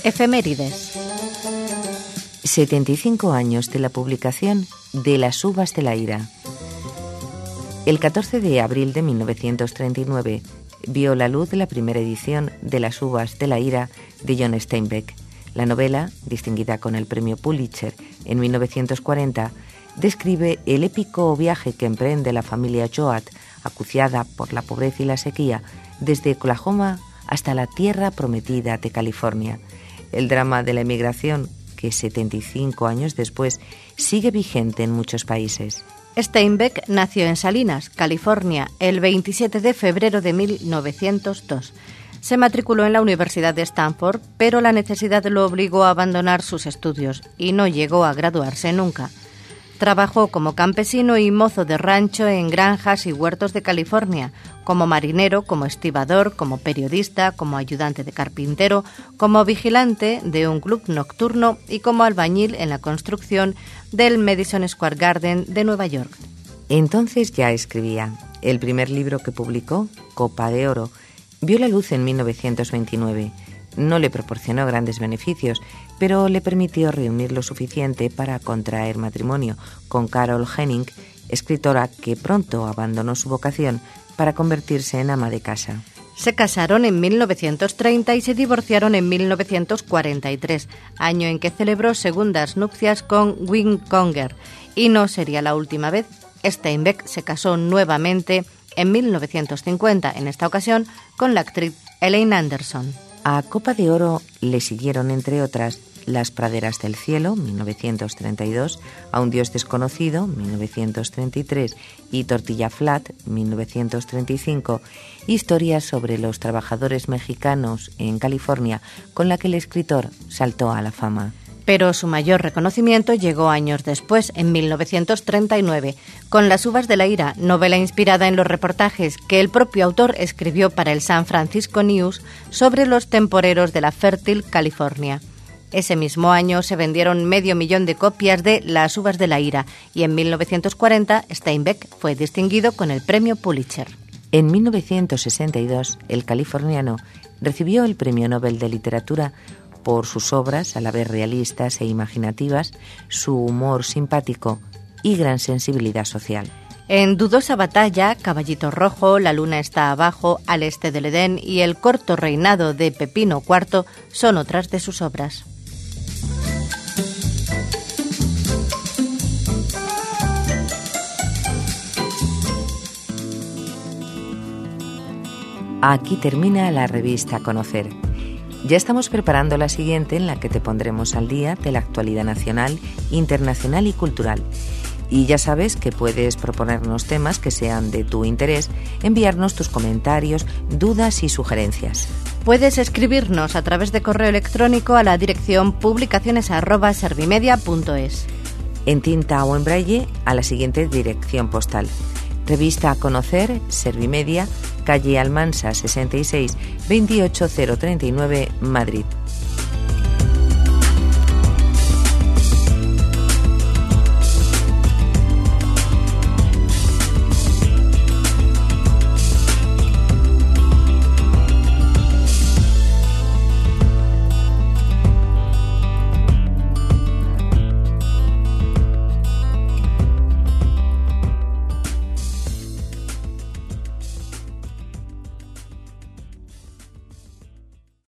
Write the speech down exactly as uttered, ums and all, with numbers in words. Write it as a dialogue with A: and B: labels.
A: Efemérides.
B: setenta y cinco años de la publicación de Las uvas de la ira. El catorce de abril de mil novecientos treinta y nueve vio la luz la primera edición de Las uvas de la ira de John Steinbeck. La novela, distinguida con el premio Pulitzer en mil novecientos cuarenta, describe el épico viaje que emprende la familia Choate, acuciada por la pobreza y la sequía, desde Oklahoma hasta la tierra prometida de California. El drama de la emigración, que setenta y cinco años después sigue vigente en muchos países.
A: Steinbeck nació en Salinas, California, el veintisiete de febrero de mil novecientos dos. Se matriculó en la Universidad de Stanford, pero la necesidad lo obligó a abandonar sus estudios y no llegó a graduarse nunca. Trabajó como campesino y mozo de rancho en granjas y huertos de California, como marinero, como estibador, como periodista, como ayudante de carpintero, como vigilante de un club nocturno y como albañil en la construcción del Madison Square Garden de Nueva York.
B: Entonces ya escribía. El primer libro que publicó, Copa de Oro, vio la luz en mil novecientos veintinueve. No le proporcionó grandes beneficios, pero le permitió reunir lo suficiente para contraer matrimonio con Carol Henning, escritora que pronto abandonó su vocación para convertirse en ama de casa.
A: Se casaron en mil novecientos treinta y se divorciaron en mil novecientos cuarenta y tres, año en que celebró segundas nupcias con Wing Conger, y no sería la última vez. Steinbeck se casó nuevamente en mil novecientos cincuenta, en esta ocasión con la actriz Elaine Anderson.
B: A Copa de Oro le siguieron, entre otras, Las praderas del cielo, mil novecientos treinta y dos, A un dios desconocido, mil novecientos treinta y tres, y Tortilla Flat, mil novecientos treinta y cinco, historias sobre los trabajadores mexicanos en California, con la que el escritor saltó a la fama.
A: Pero su mayor reconocimiento llegó años después, en mil novecientos treinta y nueve, con Las uvas de la ira, novela inspirada en los reportajes que el propio autor escribió para el San Francisco News sobre los temporeros de la fértil California. Ese mismo año se vendieron medio millón de copias de Las uvas de la ira y en mil novecientos cuarenta Steinbeck fue distinguido con el premio Pulitzer.
B: En mil novecientos sesenta y dos, el californiano recibió el Premio Nobel de Literatura por sus obras, a la vez realistas e imaginativas, su humor simpático y gran sensibilidad social.
A: En Dudosa batalla, Caballito Rojo, La luna está abajo, Al este del Edén y El corto reinado de Pepino cuarto son otras de sus obras.
B: Aquí termina la revista Conocer. Ya estamos preparando la siguiente, en la que te pondremos al día de la actualidad nacional, internacional y cultural. Y ya sabes que puedes proponernos temas que sean de tu interés, enviarnos tus comentarios, dudas y sugerencias.
A: Puedes escribirnos a través de correo electrónico a la dirección publicaciones arroba servimedia punto es.
B: En tinta o en braille, a la siguiente dirección postal. Revista Conocer, Servimedia, calle Almansa sesenta y seis, veintiocho mil treinta y nueve, Madrid.